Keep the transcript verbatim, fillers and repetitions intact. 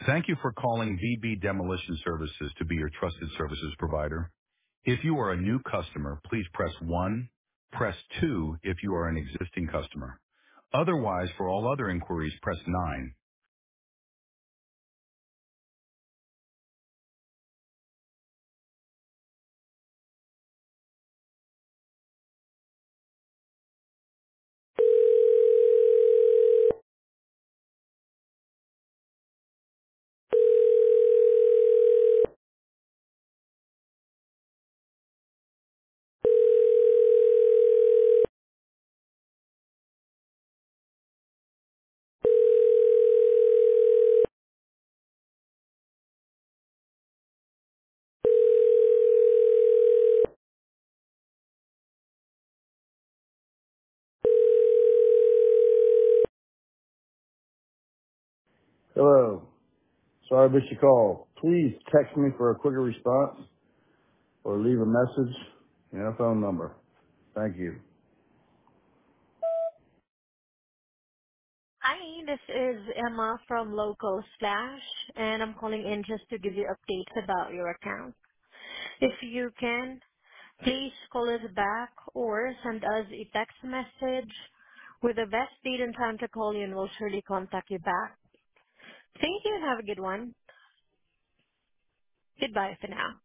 Thank you for calling V B Demolition Services to be your trusted services provider. If you are a new customer, please press one. Press two if you are an existing customer. Otherwise, for all other inquiries, press nine. Hello. Sorry I missed your call. Please text me for a quicker response or leave a message and a phone number. Thank you. Hi, this is Emma from Local Slash, and I'm calling in just to give you updates about your account. If you can, please call us back or send us a text message with the best date and time to call you, and we'll surely contact you back. Thank you and have a good one. Goodbye for now.